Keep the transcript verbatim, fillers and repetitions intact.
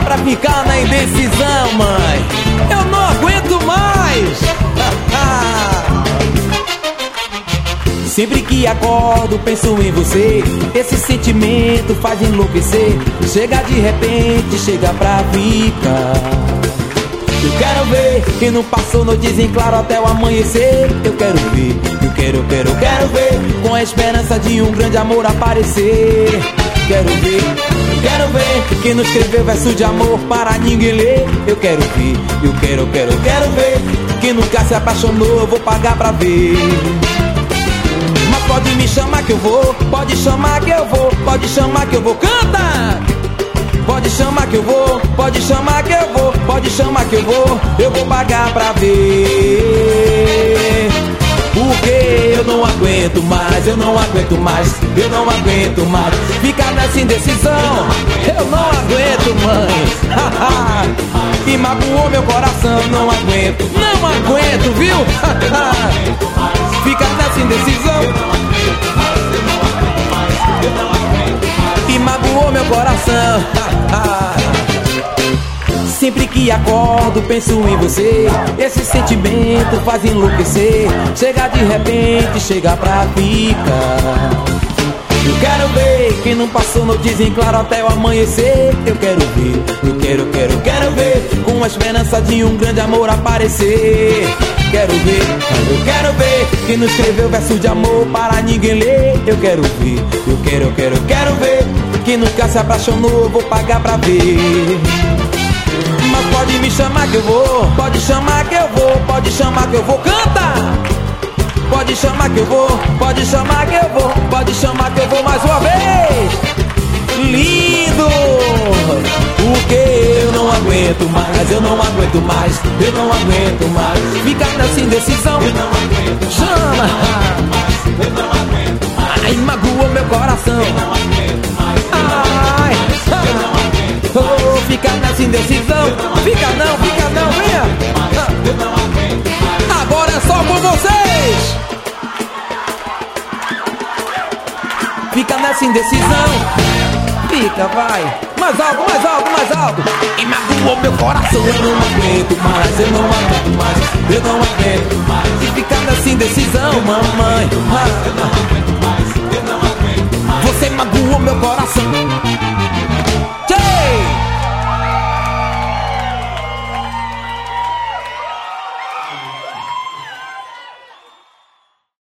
pra ficar na indecisão, mãe. Eu não aguento mais. Sempre que acordo penso em você. Esse sentimento faz enlouquecer. Chega de repente, chega pra ficar. Eu quero ver quem não passou noites em claro até o amanhecer. Eu quero ver, eu quero, eu quero, eu quero ver, com a esperança de um grande amor aparecer. Quero ver, eu quero ver quem não escreveu verso de amor para ninguém ler. Eu quero ver, eu quero, eu quero, eu quero ver, quem nunca se apaixonou eu vou pagar pra ver. Mas pode me chamar que eu vou, pode chamar que eu vou, pode chamar que eu vou, canta! Pode chamar que eu vou, pode chamar que eu vou, pode chamar que eu vou, eu vou pagar pra ver. Porque eu não aguento mais, eu não aguento mais, eu não aguento mais ficar nessa indecisão. Eu não aguento, mãe. E magoou meu coração, não aguento, não aguento, viu? Ficar nessa indecisão. E magoou meu coração. Sempre que acordo penso em você. Esse sentimento faz enlouquecer. Chega de repente, chega pra ficar. Eu quero ver quem não passou noites em claro até o amanhecer. Eu quero ver, eu quero, quero, quero ver, com a esperança de um grande amor aparecer. Quero ver, eu quero ver quem não escreveu verso de amor para ninguém ler. Eu quero ver, eu quero, eu quero, eu quero ver, quem nunca se apaixonou eu vou pagar pra ver. Mas pode me chamar que eu vou, pode chamar que eu vou, pode chamar que eu vou, canta! Pode chamar que eu vou, pode chamar que eu vou, pode chamar que eu vou mais uma vez. Lindo! Porque eu não aguento mais, eu não aguento mais, eu não aguento mais ficar nessa indecisão. Eu não aguento mais, chama! Eu não aguento mais. Ai, magoou meu coração. Eu não aguento mais. Ai, eu não aguento mais. Oh, ficar nessa indecisão. Fica não, fica não, venha. Eu não aguento mais. Agora é só com vocês. Fica nessa indecisão. Fica, vai. Mais alto, mais alto, mais alto. E magoou meu coração. Eu não aguento mais, eu não aguento mais, eu não aguento mais. E ficar nessa indecisão, mamãe.